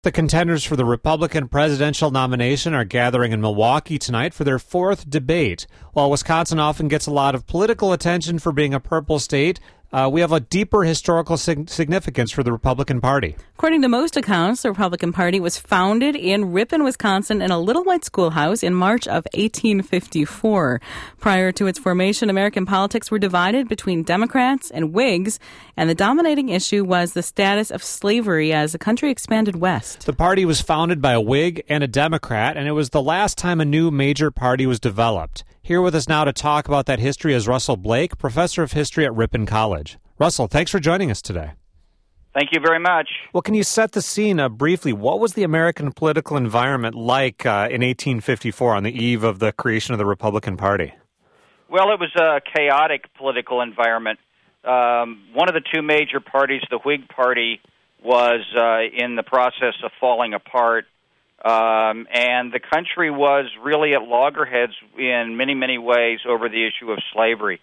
The contenders for the Republican presidential nomination are gathering in Milwaukee tonight for their fourth debate. While Wisconsin often gets a lot of political attention for being a purple state, we have a deeper historical significance for the Republican Party. According to most accounts, the Republican Party was founded in Ripon, Wisconsin, in a little white schoolhouse in March of 1854. Prior to its formation, American politics were divided between Democrats and Whigs, and the dominating issue was the status of slavery as the country expanded west. The party was founded by a Whig and a Democrat, and it was the last time a new major party was developed. Here with us now to talk about that history is Russell Blake, professor of history at Ripon College. Russell, thanks for joining us today. Thank you very much. Well, can you set the scene briefly? What was the American political environment like in 1854 on the eve of the creation of the Republican Party? Well, it was a chaotic political environment. One of the two major parties, the Whig Party, was in the process of falling apart. And the country was really at loggerheads in many, many ways over the issue of slavery.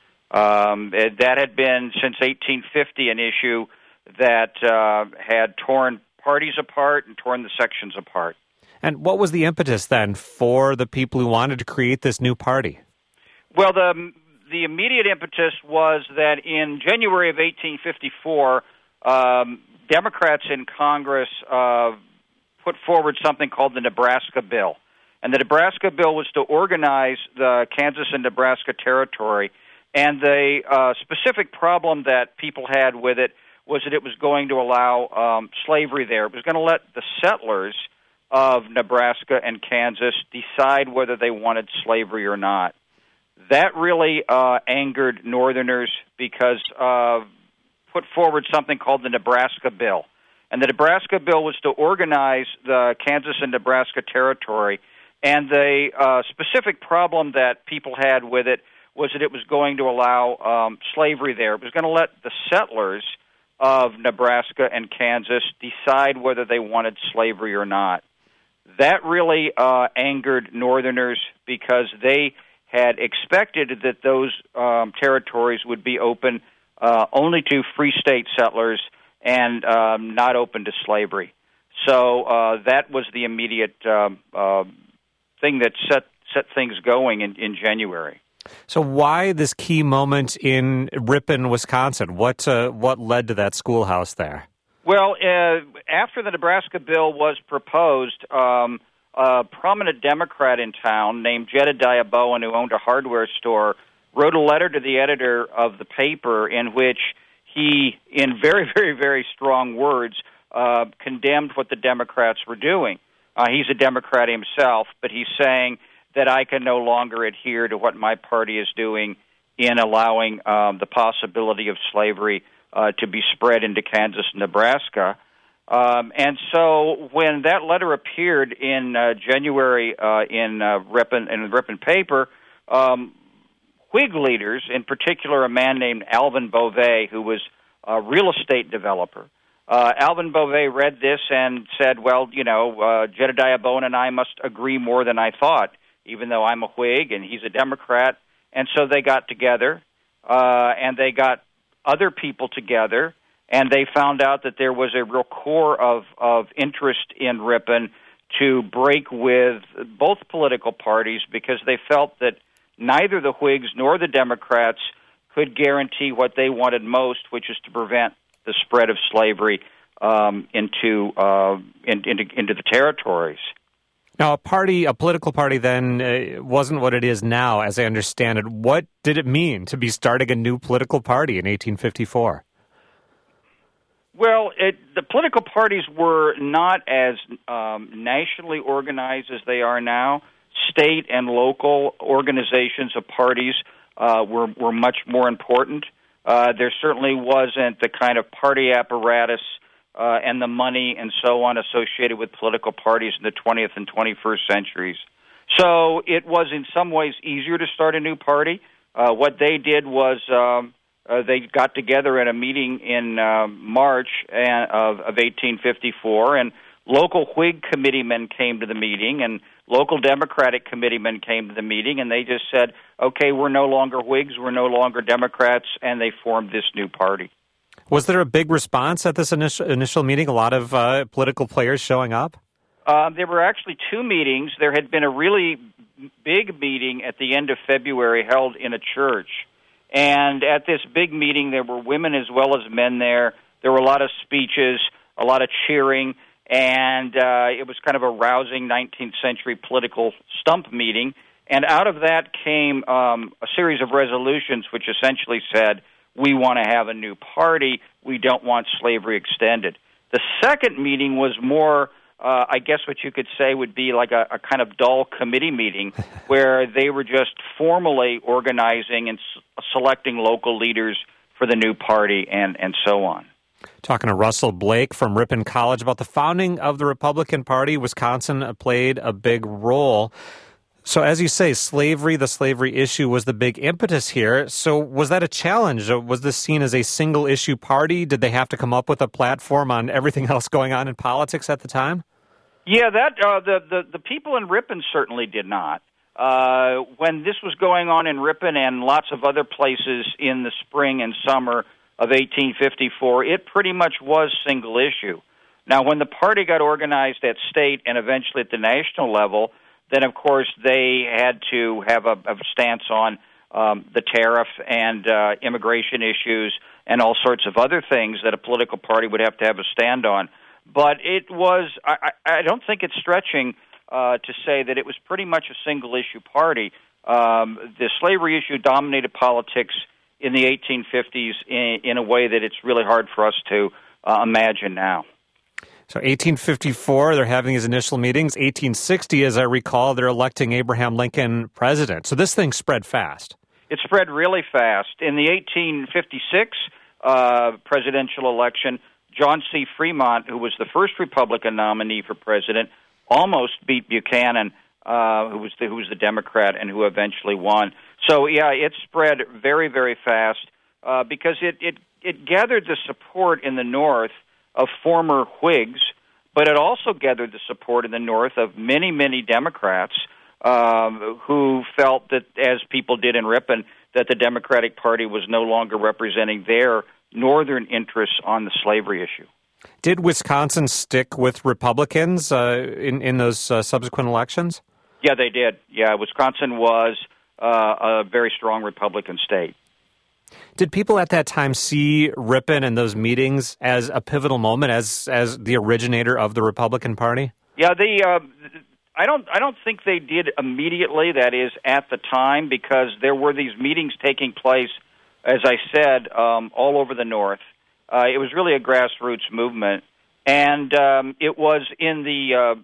That had been, since 1850, an issue that had torn parties apart and torn the sections apart. And what was the impetus, then, for the people who wanted to create this new party? Well, the immediate impetus was that in January of 1854, Democrats in Congress put forward something called the Nebraska Bill. And the Nebraska Bill was to organize the Kansas and Nebraska territory. And the specific problem that people had with it was that it was going to allow slavery there. It was going to let the settlers of Nebraska and Kansas decide whether they wanted slavery or not. That really angered Northerners because put forward something called the Nebraska Bill. And the Nebraska Bill was to organize the Kansas and Nebraska territory. And the specific problem that people had with it was that it was going to allow slavery there. It was going to let the settlers of Nebraska and Kansas decide whether they wanted slavery or not. That really angered Northerners because they had expected that those territories would be open only to free state settlers and not open to slavery. So that was the immediate thing that set things going in January. So why this key moment in Ripon, Wisconsin? What led to that schoolhouse there? Well, after the Nebraska Bill was proposed, a prominent Democrat in town named Jedediah Bowen, who owned a hardware store, wrote a letter to the editor of the paper in which he, in very, very, very strong words, condemned what the Democrats were doing. He's a Democrat himself, but he's saying that I can no longer adhere to what my party is doing in allowing the possibility of slavery to be spread into Kansas and Nebraska. And so when that letter appeared in January in the Ripon paper, Whig leaders, in particular a man named Alvin Beauvais, who was a real estate developer. Alvin Beauvais read this and said, well, Jedediah Bowen and I must agree more than I thought, even though I'm a Whig and he's a Democrat. And so they got together, and they got other people together, and they found out that there was a real core of interest in Ripon to break with both political parties because they felt that neither the Whigs nor the Democrats could guarantee what they wanted most, which is to prevent the spread of slavery into the territories. Now, a political party then wasn't what it is now, as I understand it. What did it mean to be starting a new political party in 1854? Well, the political parties were not as nationally organized as they are now. State and local organizations of parties were much more important. There certainly wasn't the kind of party apparatus and the money and so on associated with political parties in the 20th and 21st centuries. So it was in some ways easier to start a new party. What they did was they got together at a meeting in March of 1854, and local Whig committeemen came to the meeting, and local Democratic committeemen came to the meeting, and they just said, okay, we're no longer Whigs, we're no longer Democrats, and they formed this new party. Was there a big response at this initial meeting? A lot of political players showing up? There were actually two meetings. There had been a really big meeting at the end of February held in a church. And at this big meeting, there were women as well as men there. There were a lot of speeches, a lot of cheering, and it was kind of a rousing 19th century political stump meeting. And out of that came a series of resolutions which essentially said, we want to have a new party, we don't want slavery extended. The second meeting was more, I guess what you could say would be like a kind of dull committee meeting where they were just formally organizing and selecting local leaders for the new party and so on. Talking to Russell Blake from Ripon College about the founding of the Republican Party. Wisconsin played a big role. So as you say, the slavery issue was the big impetus here. So was that a challenge? Was this seen as a single issue party? Did they have to come up with a platform on everything else going on in politics at the time? Yeah, the people in Ripon certainly did not. When this was going on in Ripon and lots of other places in the spring and summer of 1854, it pretty much was single issue. Now, when the party got organized at state and eventually at the national level, then, of course, they had to have a stance on the tariff and immigration issues and all sorts of other things that a political party would have to have a stand on. But it was, I don't think it's stretching to say that it was pretty much a single-issue party. The slavery issue dominated politics in the 1850s in a way that it's really hard for us to imagine now. So 1854, they're having these initial meetings. 1860, as I recall, they're electing Abraham Lincoln president. So this thing spread fast. It spread really fast. In the 1856 presidential election, John C. Fremont, who was the first Republican nominee for president, almost beat Buchanan, who was the Democrat and who eventually won. So, yeah, it spread very, very fast because it gathered the support in the North of former Whigs, but it also gathered the support in the North of many, many Democrats who felt that, as people did in Ripon, that the Democratic Party was no longer representing their Northern interests on the slavery issue. Did Wisconsin stick with Republicans in those subsequent elections? Yeah, they did. Yeah, Wisconsin was a very strong Republican state. Did people at that time see Ripon and those meetings as a pivotal moment, as the originator of the Republican Party? Yeah, I don't think they did immediately. That is, at the time, because there were these meetings taking place, as I said, all over the North. It was really a grassroots movement, and it was in the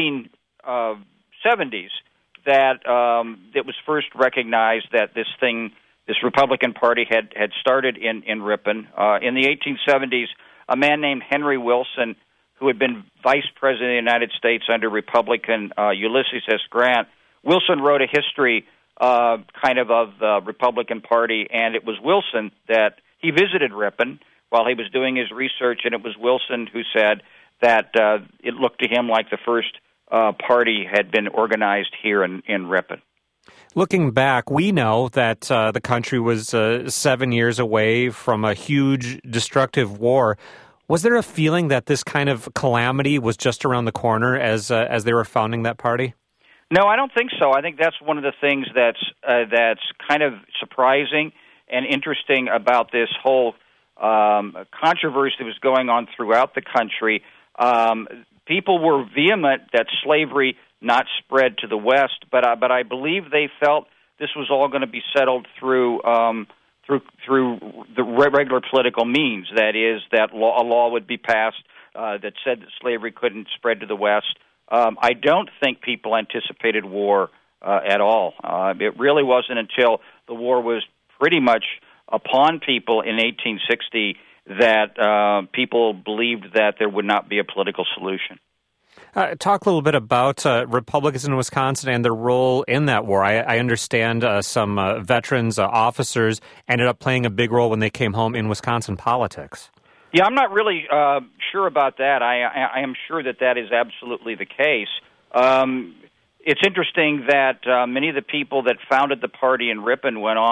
1870s that it was first recognized that this Republican Party had started in Ripon. In the 1870s, a man named Henry Wilson, who had been vice president of the United States under Republican Ulysses S. Grant, Wilson wrote a history of the Republican Party, and it was Wilson that he visited Ripon while he was doing his research, and it was Wilson who said that it looked to him like the first party had been organized here in Ripon. Looking back, we know that the country was 7 years away from a huge, destructive war. Was there a feeling that this kind of calamity was just around the corner as they were founding that party? No, I don't think so. I think that's one of the things that's kind of surprising and interesting about this whole controversy that was going on throughout the country. People were vehement that slavery not spread to the West, but I believe they felt this was all going to be settled through the regular political means. That is, that a law would be passed that said that slavery couldn't spread to the West. I don't think people anticipated war at all. It really wasn't until the war was pretty much upon people in 1860 that people believed that there would not be a political solution. Talk a little bit about Republicans in Wisconsin and their role in that war. I understand some veterans, officers, ended up playing a big role when they came home in Wisconsin politics. Yeah, I'm not really sure about that. I am sure that is absolutely the case. It's interesting that many of the people that founded the party in Ripon went on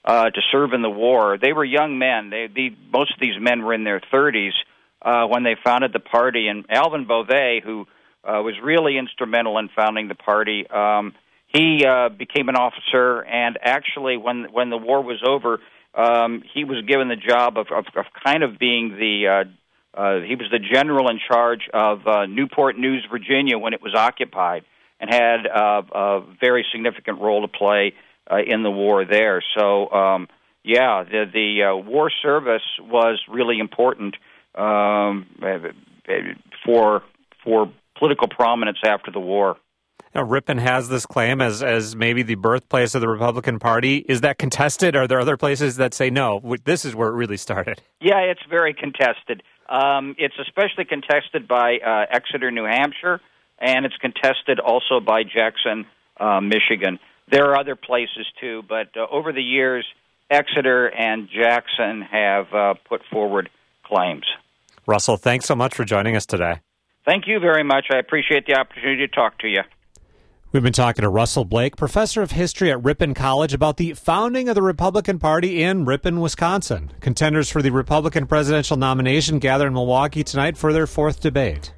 to serve in the war. They were young men. Most of these men were in their 30s when they founded the party. And Alvin Beauvais, who was really instrumental in founding the party, he became an officer. And actually, when the war was over, he was given the job of kind of being he was the general in charge of Newport News, Virginia, when it was occupied, and had a very significant role to play in the war there. So, the war service was really important for political prominence after the war. Now, Ripon has this claim as maybe the birthplace of the Republican Party. Is that contested? Are there other places that say, no, this is where it really started? Yeah, it's very contested. It's especially contested by Exeter, New Hampshire, and it's contested also by Jackson, Michigan. There are other places, too, but over the years, Exeter and Jackson have put forward claims. Russell, thanks so much for joining us today. Thank you very much. I appreciate the opportunity to talk to you. We've been talking to Russell Blake, professor of history at Ripon College, about the founding of the Republican Party in Ripon, Wisconsin. Contenders for the Republican presidential nomination gather in Milwaukee tonight for their fourth debate.